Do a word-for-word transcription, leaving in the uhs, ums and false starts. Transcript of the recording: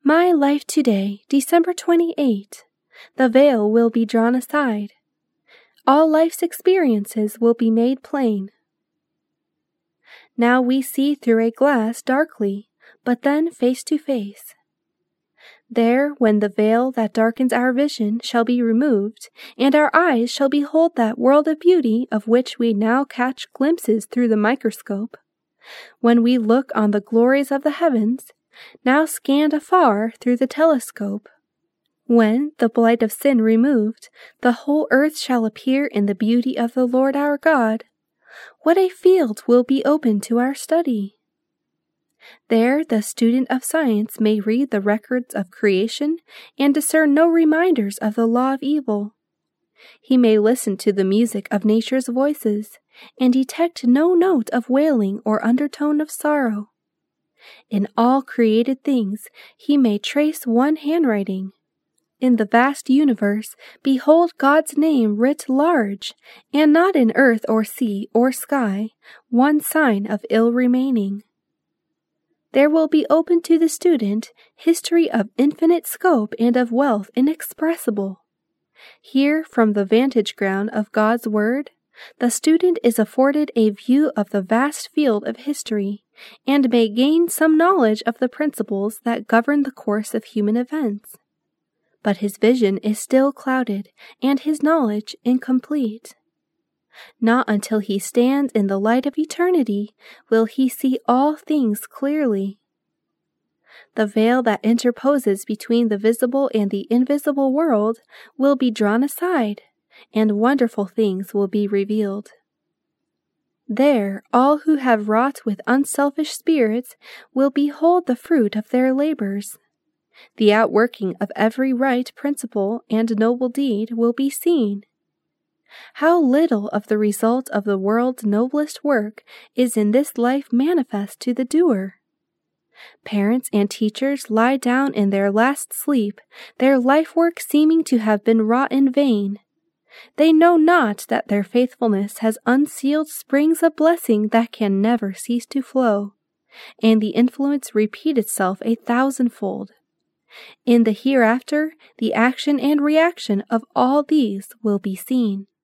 My life today, December twenty-eighth. The veil will be drawn aside. All life's experiences will be made plain. Now we see through a glass darkly, but then face to face. There, when the veil that darkens our vision shall be removed, and our eyes shall behold that world of beauty of which we now catch glimpses through the microscope, when we look on the glories of the heavens, now scanned afar through the telescope, when, the blight of sin removed, the whole earth shall appear in the beauty of the Lord our God, what a field will be open to our study! There the student of science may read the records of creation and discern no reminders of the law of evil. He may listen to the music of nature's voices and detect no note of wailing or undertone of sorrow. In all created things he may trace one handwriting. In the vast universe behold God's name writ large, and not in earth or sea or sky one sign of ill remaining. There will be open to the student history of infinite scope and of wealth inexpressible. Here, from the vantage ground of God's Word, the student is afforded a view of the vast field of history, and may gain some knowledge of the principles that govern the course of human events. But his vision is still clouded, and his knowledge incomplete. Not until he stands in the light of eternity will he see all things clearly. The veil that interposes between the visible and the invisible world will be drawn aside, and wonderful things will be revealed. There all who have wrought with unselfish spirits will behold the fruit of their labors. The outworking of every right principle and noble deed will be seen. How little of the result of the world's noblest work is in this life manifest to the doer! Parents and teachers lie down in their last sleep, their life work seeming to have been wrought in vain. They know not that their faithfulness has unsealed springs of blessing that can never cease to flow, and the influence repeat itself a thousandfold. In the hereafter, the action and reaction of all these will be seen.